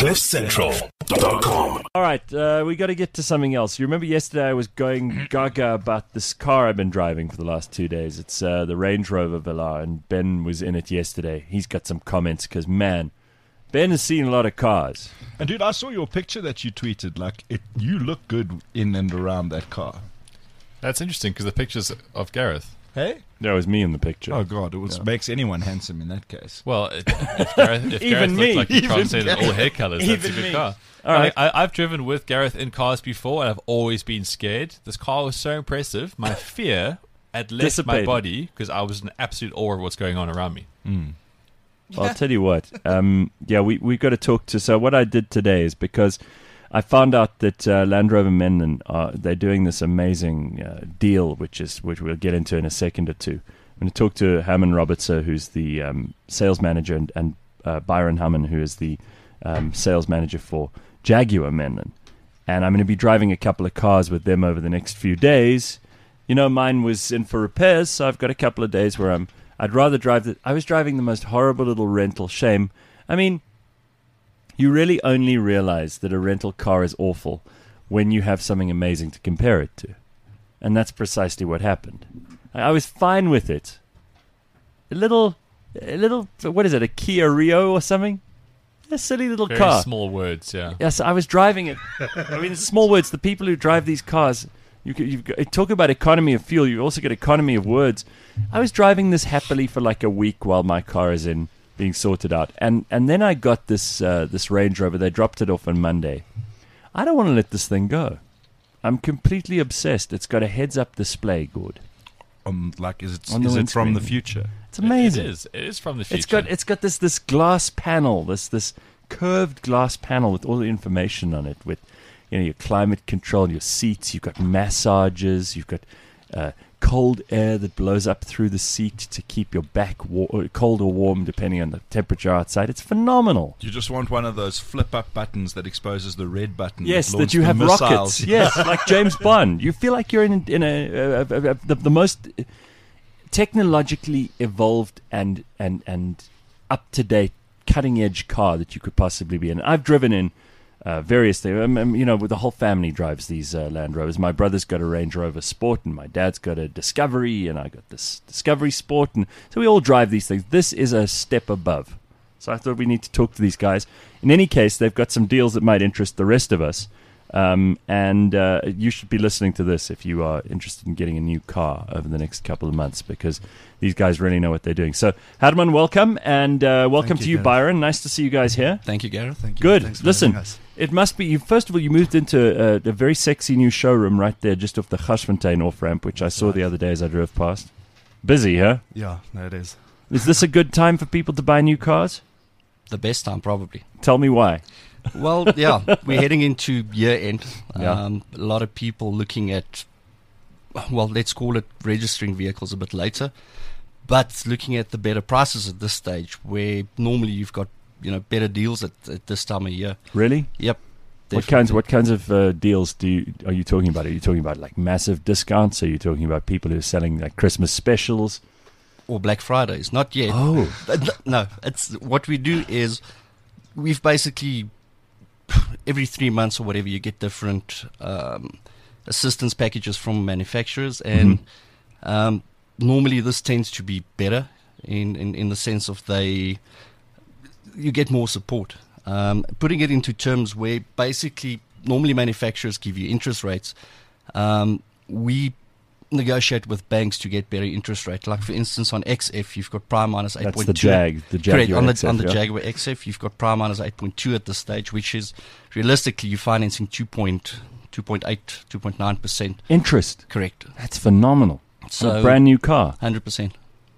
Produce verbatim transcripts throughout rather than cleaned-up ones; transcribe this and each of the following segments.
cliff central dot com. All right, uh, we got to get to something else. You remember yesterday I was going gaga about this car I've been driving for the last two days. It's uh, the Range Rover Velar, and Ben was in it yesterday. He's got some comments because, man, Ben has seen a lot of cars. And dude, I saw your picture that you tweeted. Like, it, you look good in and around that car. That's interesting because the pictures of Gareth. Hey? That was me in the picture. Oh God, it was, Yeah. makes anyone handsome in that case. Well, if if Gareth, if Even Gareth me. looked like you Even can't say that all Gareth. hair colours, that's a Even good me. car. All right. I, I, I've driven with Gareth in cars before, and I've always been scared. This car was so impressive. My fear had left Dissipated. my body because I was in absolute awe of what's going on around me. Mm. Well, I'll tell you what. Um, yeah, we we got to talk to. So what I did today is because I found out that uh, Land Rover Menlyn are they're doing this amazing uh, deal, which is which we'll get into in a second or two. I'm going to talk to Hammond Robertson, who's the um, sales manager, and, and uh, Byron Hammond, who is the um, sales manager for Jaguar Menlyn. And I'm going to be driving a couple of cars with them over the next few days. You know, mine was in for repairs, so I've got a couple of days where I'm. I'd rather drive the. I was driving the most horrible little rental. Shame. I mean, you really only realize that a rental car is awful when you have something amazing to compare it to, and that's precisely what happened. I was fine with it. A little, a little. What is it? A Kia Rio or something? A silly little Very car. small words, yeah. Yes, I was driving it. I mean, it's small words. The people who drive these cars, you could, you've got, talk about economy of fuel. You also get economy of words. I was driving this happily for like a week while my car is in being sorted out, and and then I got this uh, this Range Rover. They dropped it off on Monday. I don't want to let this thing go. I'm completely obsessed. It's got a heads-up display, Gord. Um, like, is it On the is it from windscreen. the future? It's amazing. It is. It is from the future. It's got it's got this this glass panel, this this curved glass panel with all the information on it, with you know your climate control, your seats. You've got massages. You've got uh, cold air that blows up through the seat to keep your back wa- cold or warm depending on the temperature outside. It's phenomenal. You just want one of those flip-up buttons that exposes the red button. Yes, that, that launch you the have missiles. rockets. Yes, like James Bond. You feel like you're in in a, a, a, a the, the most technologically evolved and and and up to date, cutting edge car that you could possibly be in. I've driven in uh, various things. Um, um, you know, the whole family drives these uh, Land Rovers. My brother's got a Range Rover Sport, and my dad's got a Discovery, and I got this Discovery Sport, and so we all drive these things. This is a step above. So I thought we need to talk to these guys. In any case, they've got some deals that might interest the rest of us. Um, and uh, you should be listening to this if you are interested in getting a new car over the next couple of months, because these guys really know what they're doing. So, Harman, welcome, and uh, welcome Thank to you, you, Gareth. Byron. Nice to see you guys here. Thank you, Gareth. Thank you. Good. Thanks for Listen, having us. it must be you. First of all, you moved into a, a very sexy new showroom right there, just off the Gasfontein off ramp, which I saw right. the other day as I drove past. Busy, huh? Yeah, no, it is. Is this a good time for people to buy new cars? The best time, probably. Tell me why. Well, yeah, we're heading into year end. Yeah. Um, a lot of people looking at, well, let's call it registering vehicles a bit later, but looking at the better prices at this stage, where normally you've got you know better deals at, at this time of year. Really? Yep. What kinds? What kinds of uh, deals do you, are you talking about? Are you talking about like massive discounts? Are you talking about people who are selling like Christmas specials? Or Black Fridays? Not yet. Oh, But no, it's what we do is we've basically every three months or whatever you get different um, assistance packages from manufacturers, and Mhm. um, normally this tends to be better in, in, in the sense of they you get more support. Um, putting it into terms where basically normally manufacturers give you interest rates, um, we negotiate with banks to get better interest rate. Like for instance, on X F, you've got prime minus eight that's point the two. Jag, the Jaguar Correct. On the X F, on the yeah? Jaguar X F, you've got prime minus eight point two at this stage, which is realistically you're financing two point two point eight, two point nine percent. Interest. Correct. That's phenomenal. So On a brand new car. hundred percent.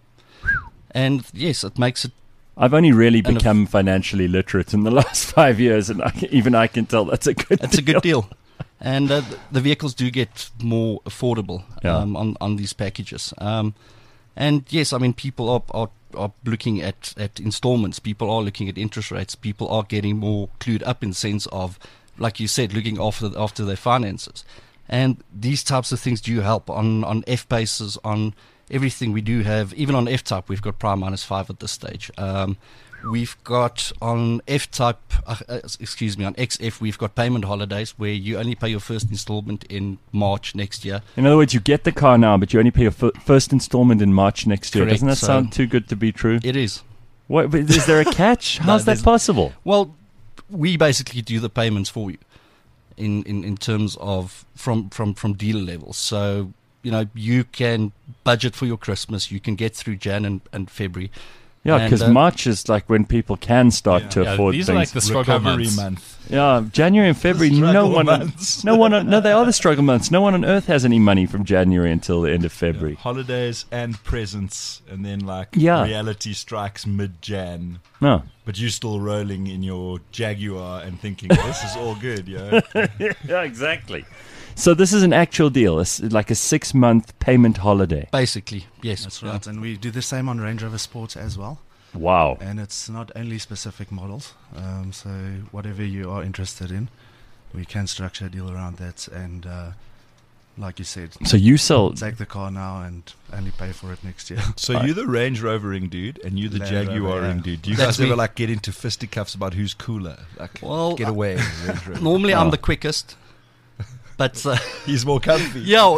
And yes, it makes it. I've only really And if- become financially literate in the last five years, and I can, even I can tell that's a good. It's a deal. good deal. And uh, th- the vehicles do get more affordable Yeah. um, on on these packages. Um, and yes, I mean people are, are are looking at at installments. People are looking at interest rates. People are getting more clued up in the sense of, like you said, looking after after their finances. And these types of things do help on on F bases, on everything we do have. Even on F type, we've got prime minus five at this stage. Um, we've got on F-Type, uh, uh, excuse me, on X F, we've got payment holidays where you only pay your first installment in March next year. In other words, you get the car now, but you only pay your f- first installment in March next year. Correct. Doesn't that So- sound too good to be true? It is. What, but is there a catch? No, How's that there's- possible? Well, we basically do the payments for you in, in, in terms of from, from, from dealer levels. So, you know, you can budget for your Christmas. You can get through Jan and, and February. Yeah, And, because uh, March is like when people can start Yeah. to Yeah, afford these things. are like the struggle Recovery months. month. Yeah, January and February. No struggle one, on, months. no one, on, no, they are the struggle months. No one on earth has any money from January until the end of February. Yeah, holidays and presents, and then like Yeah. reality strikes mid-Jan. No, But you're still rolling in your Jaguar and thinking, this is all good, yo. yeah, exactly. So this is an actual deal, it's like a six-month payment holiday. Basically, yes. That's Yeah. right. And we do the same on Range Rover Sport as well. Wow. And it's not only specific models. Um, so whatever you are interested in, we can structure a deal around that. And uh, like you said, So you sell. take the car now and only pay for it next year. So Right. you're the Range Rovering dude, and you're the Land Rover, Jaguaring yeah. dude. Do you That's guys ever me. like get into fisticuffs about who's cooler? Like, Well, get away, Range Rover. Normally, Oh. I'm the quickest. But, uh, He's more comfy. yeah,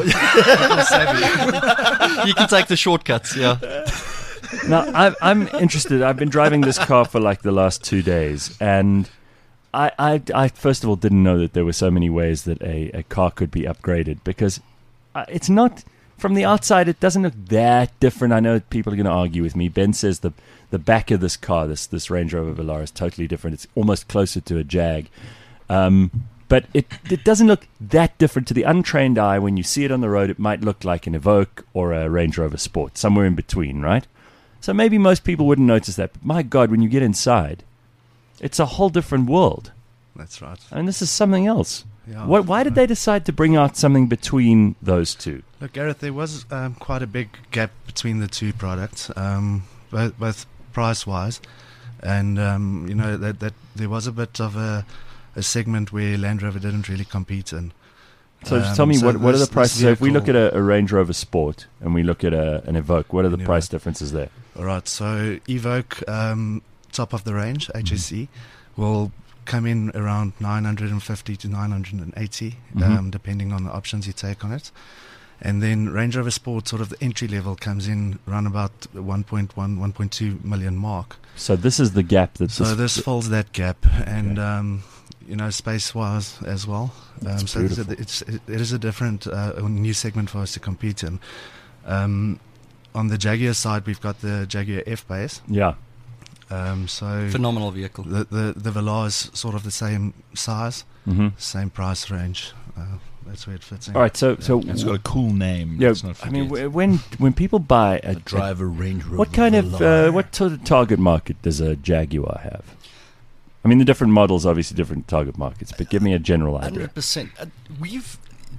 you can take the shortcuts, yeah. Now, I, I'm interested. I've been driving this car for like the last two days, and I, I, I first of all didn't know that there were so many ways that a, a car could be upgraded, because uh, it's not, from the outside, it doesn't look that different. I know people are going to argue with me. Ben says the the back of this car, this this Range Rover Velar, is totally different. It's almost closer to a Jag. Um, but it, it doesn't look that different to the untrained eye. When you see it on the road, it might look like an Evoque or a Range Rover Sport, somewhere in between, right? So maybe most people wouldn't notice that. But my God, when you get inside, it's a whole different world. That's right. And this is something else. Yeah. What, why did they decide to bring out something between those two? Look, Gareth, there was um, quite a big gap between the two products, um, both, both price-wise, and um, you know that, that there was a bit of a, a segment where Land Rover didn't really compete in. So just Um, tell me, so what, what are the this- this prices? So if we look at vehicle- a, a Range Rover Sport and we look at a, an Evoque, what are the An price Evoque. differences there? All right, so Evoque, um, top of the range, H S E, will come in around nine hundred fifty to nine hundred eighty, Mhm. um, depending on the options you take on it. And then Range Rover Sport, sort of the entry level, comes in around about one point one, one point two million mark. So this is the gap that So this, this fills that gap, and um, you know, space-wise as well. Um, That's so it's, a, beautiful. it's it, it is a different, uh, a new segment for us to compete in. Um, on the Jaguar side, we've got the Jaguar F-Pace. yeah. Um, so Phenomenal vehicle. the, the the Velar is sort of the same size, hmm same price range. Uh, that's where it fits in. All right, so so It's got a cool name. yeah, let's not I mean, forget. wh- when when people buy a, a driver Range Rover. what kind of Velar. uh, what sort of target market does a Jaguar have? I mean, the different models, obviously, different target markets, but give me a general idea. Hundred percent. Uh, we've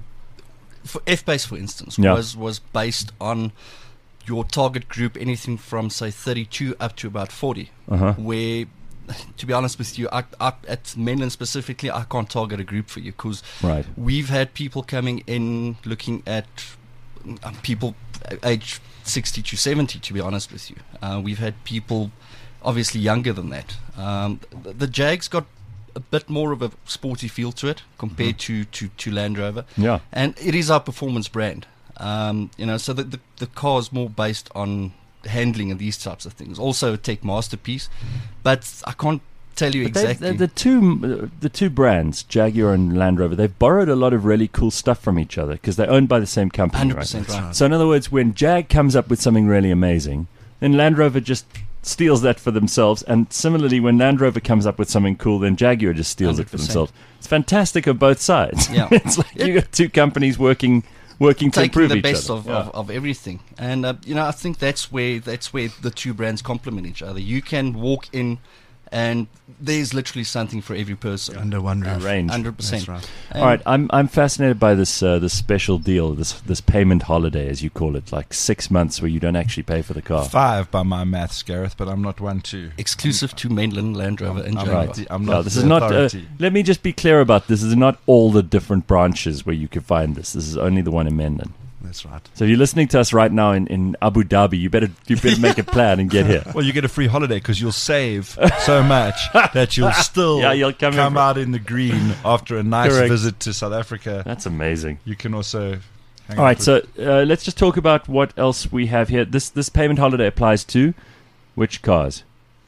for F-Base, for instance, Yeah. was was based on your target group, anything from say thirty-two up to about forty. Uh huh. Where, to be honest with you, I, I, at Menlyn specifically, I can't target a group for you because Right. we've had people coming in looking at uh, people age sixty to seventy, to be honest with you. Uh, we've had people obviously younger than that. Um, the, the Jag's got a bit more of a sporty feel to it compared to, to, to Land Rover. Yeah. And it is our performance brand. Um, you know, so the, the, the car is more based on handling and these types of things. Also a tech masterpiece, but I can't tell you But they've- exactly. The, the two the two brands, Jaguar and Land Rover, they've borrowed a lot of really cool stuff from each other because they're owned by the same company. one hundred Right? percent That's right. right. So in other words, when Jag comes up with something really amazing, then Land Rover just steals that for themselves. And similarly, when Land Rover comes up with something cool, then Jaguar just steals it for one hundred percent. themselves. It's fantastic on both sides. Yeah. It's like you got two companies working working to Taking improve the each best other. of, Yeah. of, of everything, and uh, you know, I think that's where that's where the two brands complement each other. You can walk in, and there's literally something for every person. Under one roof. range. Hundred percent. That's right. All right, I'm I'm fascinated by this uh, this special deal, this this payment holiday, as you call it, like six months where you don't actually pay for the car. Five by my maths, Gareth, but I'm not one to. Exclusive to Mainland Land Rover and I'm Jaguar. not, I'm No, not this the is not. Uh, authority. let me just be clear about this. This is not all the different branches where you can find this. This is only the one in Menlyn. That's right. So if you're listening to us right now in, in Abu Dhabi, you better you better make a plan and get here. Well, you get a free holiday because you'll save so much that you'll still Yeah, you'll come come in- out in the green after a nice Correct. visit to South Africa. That's amazing. You can also hang All out right, with- so uh, let's just talk about what else we have here. This this payment holiday applies to which cars?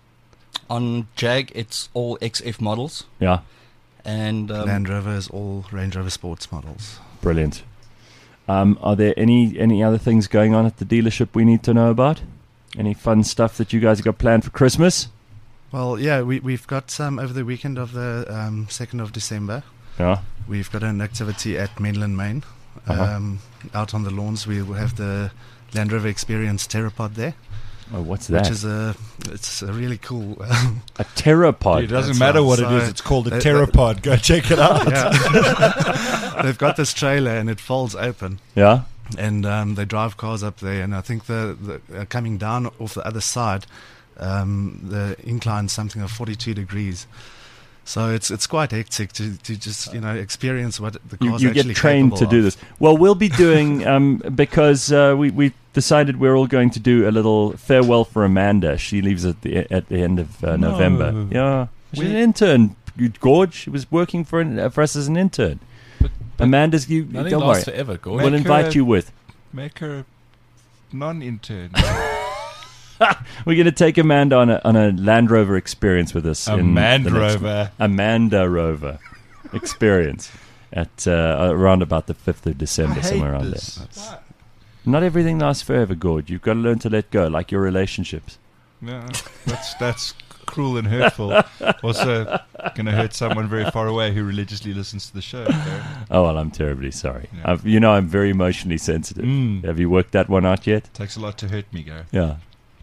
On Jag, it's all X F models, Yeah, and um, Land Rover is all Range Rover Sports models. brilliant. Um, are there any any other things going on at the dealership we need to know about? Any fun stuff that you guys have got planned for Christmas? Well, yeah, we, we've got some over the weekend of the um, second of December. Yeah, We've got an activity at Menlyn, Maine. Uh-huh. Um, out on the lawns, we will have the Land Rover Experience Terrapod there, oh, what's that? which is a it's a really cool. A Terrapod. it doesn't that's matter right. what it So is. It's called a they- Terrapod. Go check it out. yeah, they've got this trailer and it folds open, Yeah, and um, they drive cars up there. And I think the, the uh, coming down off the other side, um, the incline's something of forty-two degrees. So it's it's quite hectic to, to just you know experience what the you, car's you actually get trained to capable do of. this. Well, we'll be doing um, because uh, we we decided we're all going to do a little farewell for Amanda. She leaves at the at the end of uh, No. November. Yeah, she's an intern. Gorge, she was working for an, uh, for us as an intern. But- but Amanda's you. Nothing Don't worry, lasts forever, Gordon. we'll Make invite her- you with. Make her non-intern. We're going to take Amanda on a on a Land Rover experience with us. A in Mand the next- Rover. Amanda Rover experience at uh, around about the fifth of I December, hate somewhere around this. there. Not everything lasts forever, Gord. You've got to learn to let go, like your relationships. No, that's that's cruel and hurtful. Also, going to hurt someone very far away who religiously listens to the show. Gary. Oh, well, I'm terribly sorry. Yeah. I've, you know, I'm very emotionally sensitive. Mm. Have you worked that one out yet? Takes a lot to hurt me, Gary. Yeah.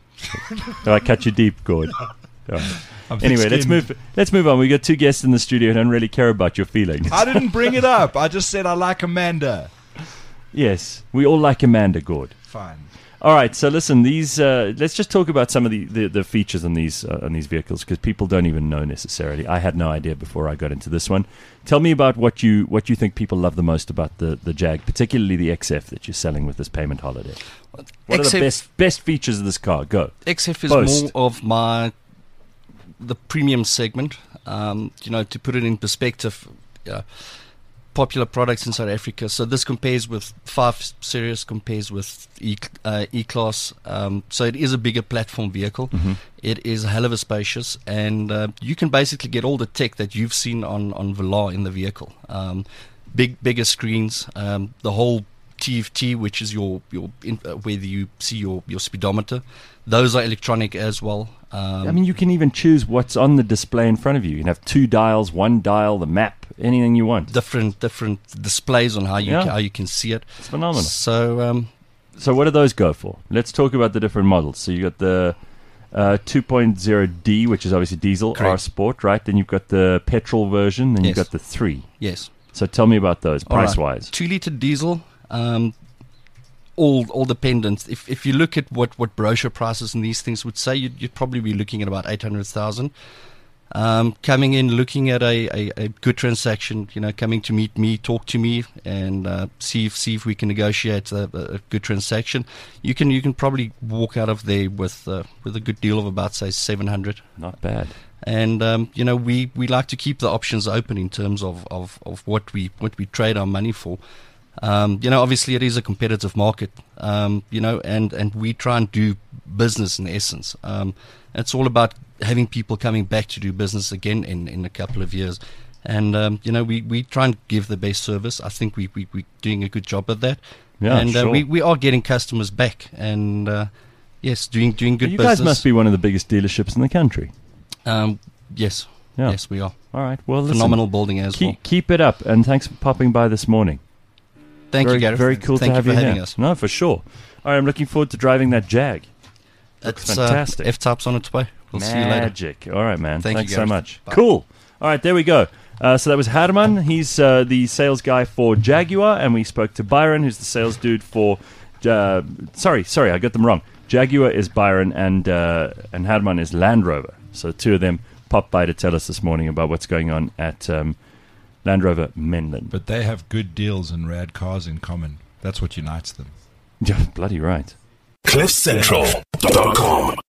Do I cut you deep, Gord? All right. I'm Anyway, let's thick-skinned. move. Let's move on. We got two guests in the studio who don't really care about your feelings. I didn't bring it up. I just said I like Amanda. Yes, we all like Amanda, Gord. Fine. All right, so listen, these. Uh, let's just talk about some of the, the, the features on these uh, on these vehicles because people don't even know necessarily. I had no idea before I got into this one. Tell me about what you what you think people love the most about the, the Jag, particularly the X F that you're selling with this payment holiday. What are X the F best best features of this car? Go. X F is Boast. more of my the premium segment. Um, you know, to put it in perspective, uh, popular products in South Africa. So this compares with five Series, compares with E uh, E-Class. Um, so it is a bigger platform vehicle. Mhm. It is a hell of a spacious, and uh, you can basically get all the tech that you've seen on on Velar in the vehicle. Um, big, bigger screens, um, the whole T F T, which is your your in, uh, where you see your your speedometer. Those are electronic as well. Um, I mean, you can even choose what's on the display in front of you. You can have two dials, one dial, the map, anything you want. different different displays on how you Yeah. ca- how you can see it. It's phenomenal. So um, So what do those go for? Let's talk about the different models. So you got the uh, two point oh D, which is obviously diesel, Correct. R Sport, right? Then you've got the petrol version, then you've Yes. got the three. yes, So tell me about those, All right. price-wise. two liter diesel. Um, all all dependent. If if you look at what, what brochure prices and these things would say, you'd, you'd probably be looking at about eight hundred thousand. Um, coming in, looking at a, a, a good transaction, you know, coming to meet me, talk to me, and uh, see if see if we can negotiate a, a good transaction. You can you can probably walk out of there with uh, with a good deal of about say seven hundred. Not bad. And um, you know, we, we like to keep the options open in terms of, of, of what we what we trade our money for. Um, you know, obviously it is a competitive market. Um, you know, and, and we try and do business in essence. Um, it's all about having people coming back to do business again in, in a couple of years. And um, you know, we, we try and give the best service. I think we we we're doing a good job at that. Yeah, and sure. uh, we we are getting customers back. And uh, yes, doing doing good you business. guys must be one of the biggest dealerships in the country. Um, yes, Yeah. yes, we are. All right. Well, listen, Phenomenal building as Keep, well. keep it up, and thanks for popping by this morning. Thank very, you, Gareth. Very cool Thank to have you you, for having here. us. No, for sure. All right, I'm looking forward to driving that Jag. Looks It's fantastic. Uh, F-Type's on its way. We'll see you later. Magic. All right, man. Thank you, Thanks so Gareth. much. Bye. Cool. All right, there we go. Uh, so that was Herman. He's uh, the sales guy for Jaguar, and we spoke to Byron, who's the sales dude for. Uh, sorry, sorry, I got them wrong. Jaguar is Byron, and uh, and Herman is Land Rover. So two of them popped by to tell us this morning about what's going on at um, Land Rover Menlyn. But they have good deals and rad cars in common. That's what unites them. Yeah, bloody right. cliff central dot com